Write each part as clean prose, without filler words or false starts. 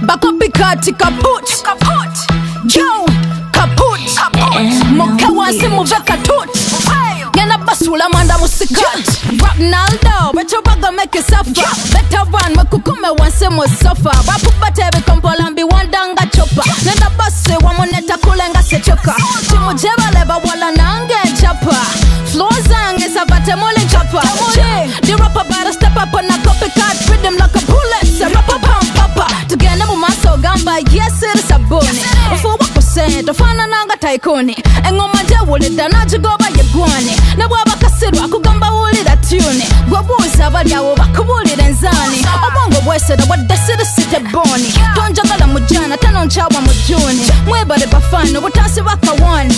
bakopikati kaput yo kaput moka wansi muve katut Gena basula manda musikat Rap Naldo, better baga make it suffer Better run, makukume wansi musofa Bapu batebe kompolambi wandanga chopa Nenda basi wamoneta kulenga sechoka Timu jeba leba wala nange chapa Flow zange sabate mole chapa The rapper better step up on a copycat rhythm like a bullet Say rapper pump papa Tugene mu maso gamba yes it is a boni Ufu wako se tofana nanga taikoni Engoma jawulida najigoba yegwani Nabwaba kasirwa kugamba wulida tune Gwabuza balyawo bakubulira enzani Obongo bweseda wadesida site boni Tonjagala mujana tanonchawa mujuni Mwebale bafano butansi bakawani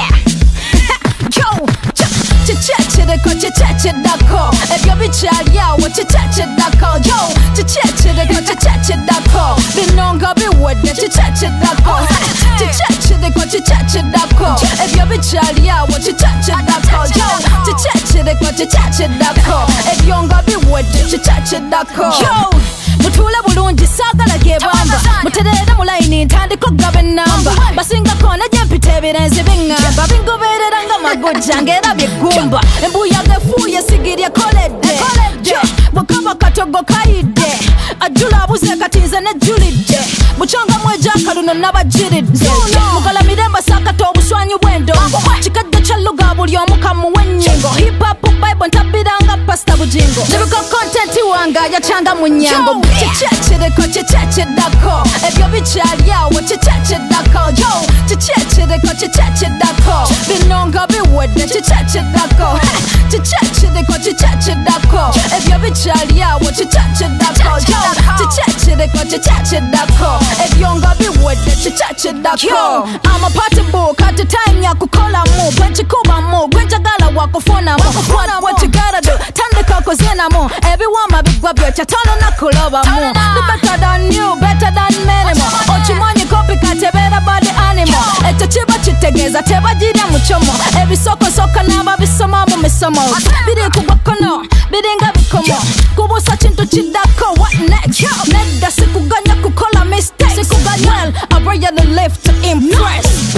Yo, chichechideko chichechidako Ebyo bichaliawo chichechidako Yo, chichechideko chichechidako Binonga biwede chichechidako Chichechideko chichechidako Ebyo bichaliawo chichechidako Yo, chichechideko chichechidako Ebyonga biwede chichechidako Yo, mutule bulungi sagala gebamba Muterere mulaini ntandiko gabe namba Basinga kona jempite ebirenzi bingamba Bingoberera nga magoja ngera byegumba Embuyaga efuye sigiri ekolede Bwakaba katogo kayide Ajula abuze katinze nejulide Muchonga mweja akaluno nabajiridde Mukala miremba sakata obuswanyu bw'endongo Kikadde kya luga buli omukamu w'ennyingo Hip hop bible ntabiranga pasta bujingo Lyrical content wanga yachanga mu nnyango Chichechideko chichechidako Ebyo bichaliawo chichechidako Yo, chichechideko chichechidako Binonga biwede chichechidako Chichechideko chichechidako Ebyo bichaliawo chichechidako Yo, chichechideko chichechidako Ebyonga biwede chichechidako I'm a party book at the time ya kukola mu Bwenchikuba mu, gwenjagala wakufuna mu What you gotta do, tandika kuzina mu Ebiwama bigwa byocha tono nakuloba mu The better than you, better than many more Ochimonyi copycat better body animal Echo chiba chitegeza teba jirya muchomo Ebisoko soka naba bisoma mu misomo Biri kubakono, biri nga bikomo Kubusa chintu chidako, what next? Nedda sikuganya kukola mistakes Sikuganya, well, I really live to impress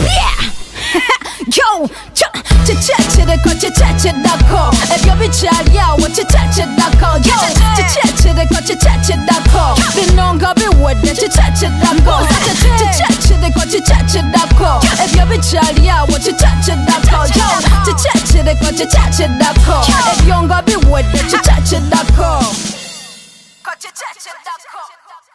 Yo, chichechideko chichechidako Ebyo bichaliawo chichechidako Yo, chichechideko chichechidako Binonga biwede chichechidako Chichechideko chichechidako Ebyo bichaliawo chichechidako Yo, chichechideko chichechidako Ebyonga biwede chichechidako Chichechidako